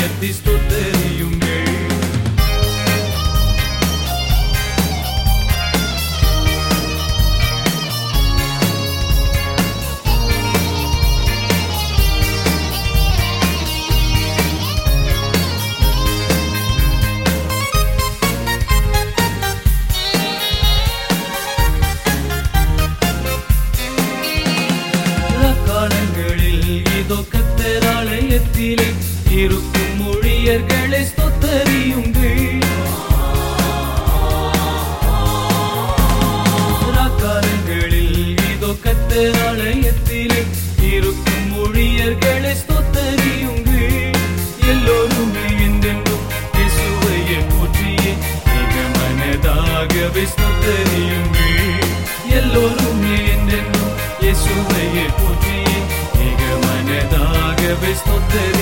உயர்த்தி ஸ்தோத்தரியுங்கள். கர்த்தராலயத்திலே இருக்கும் ஊழியர்களை ஸ்தோத்தரியுங்கள். ராக்காலங்களில் இதோ கர்த்தராலயத்திலே இருக்கும் ஊழியர்களை ஸ்தோத்தரியுங்கள். எல்லோருமே என்றென்றும் இயேசுவையே போற்றியே மிக மனதாகவே ஸ்தோத்தரியுங்கள். எல்லோருமே என்றென்றும் இயேசுவையே போற்றியே மிக மனதாகவே ஸ்தோத்தரியுங்கள்.